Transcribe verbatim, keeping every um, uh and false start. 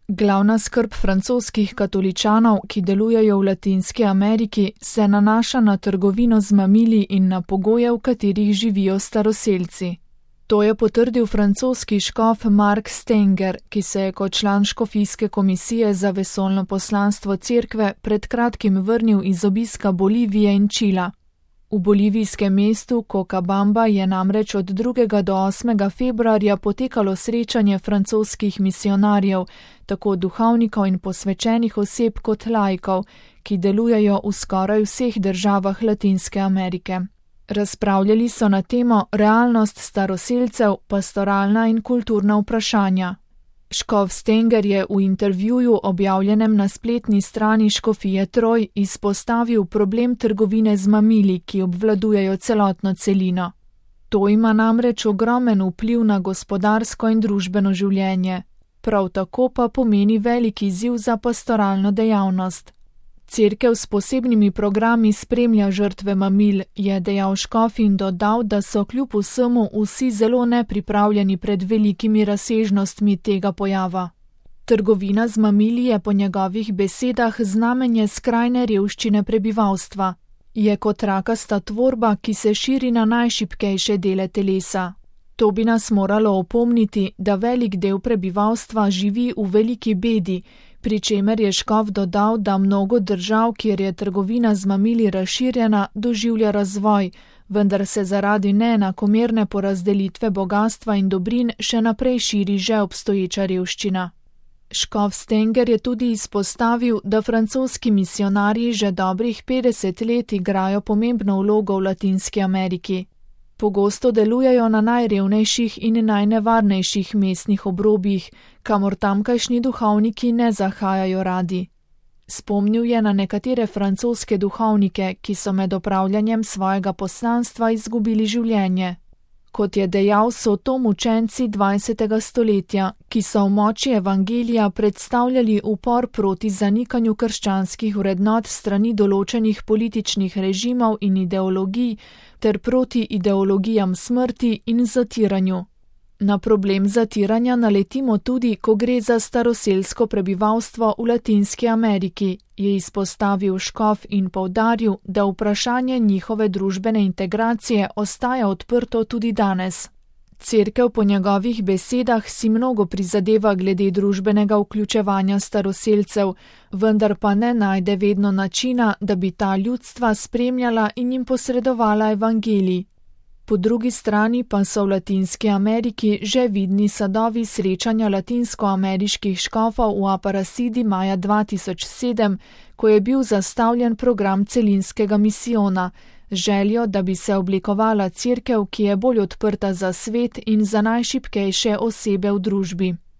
Glavna skrb francoskih katoličanov, ki delujejo v Latinski Ameriki, se nanaša na trgovino z mamili in na pogoje, v katerih živijo staroselci. To je potrdil francoski škof Mark Stenger, ki se je kot član škofijske komisije za vesoljno poslanstvo cerkve pred kratkim vrnil iz obiska Bolivije in Čila. V bolivijskem mestu Cochabamba je namreč od drugega do osmega februarja potekalo srečanje francoskih misionarjev, tako duhovnikov in posvečenih oseb kot laikov, ki delujejo v skoraj vseh državah Latinske Amerike. Razpravljali so na temo realnost staroselcev, pastoralna in kulturna vprašanja. Škof Stenger je v intervjuju, objavljenem na spletni strani škofije Troj, izpostavil problem trgovine z mamili, ki obvladujejo celotno celino. To ima namreč ogromen vpliv na gospodarsko in družbeno življenje, prav tako pa pomeni velik izziv za pastoralno dejavnost. Cerkev s posebnimi programi spremlja žrtve mamil, je dejal škof in dodal, da so kljub vsemu vsi zelo nepripravljeni pred velikimi razsežnostmi tega pojava. Trgovina z mamili je po njegovih besedah znamenje skrajne revščine prebivalstva. Je kot rakasta tvorba, ki se širi na najšibkejše dele telesa. To bi nas moralo opomniti, da velik del prebivalstva živi v veliki bedi, pri čemer je škof dodal, da mnogo držav, kjer je trgovina z mamili razširjena, doživlja razvoj, vendar se zaradi neenakomerne porazdelitve bogastva in dobrin še naprej širi že obstoječa revščina. Škof Stenger je tudi izpostavil, da francoski misionarji že dobrih petdeset let igrajo pomembno vlogo v Latinski Ameriki. Pogosto delujejo na najrevnejših in najnevarnejših mestnih obrobjih, kamor tamkajšnji duhovniki ne zahajajo radi. Spomnil je na nekatere francoske duhovnike, ki so med opravljanjem svojega poslanstva izgubili življenje. Kot je dejal, so to mučenci dvajsetega stoletja, ki so v moči evangelija predstavljali upor proti zanikanju krščanskih vrednot strani določenih političnih režimov in ideologij ter proti ideologijam smrti in zatiranju. Na problem zatiranja naletimo tudi, ko gre za staroselsko prebivalstvo v Latinski Ameriki, je izpostavil škof in poudaril, da vprašanje njihove družbene integracije ostaja odprto tudi danes. Cerkev po njegovih besedah si mnogo prizadeva glede družbenega vključevanja staroselcev, vendar pa ne najde vedno načina, da bi ta ljudstva spremljala in jim posredovala evangelij. Po drugi strani pa so v Latinski Ameriki že vidni sadovi srečanja latinskoameriških škofov v Aparecidi maja dva tisoč sedem, ko je bil zastavljen program celinskega misijona, željo, da bi se oblikovala cerkev, ki je bolj odprta za svet in za najšibkejše osebe v družbi.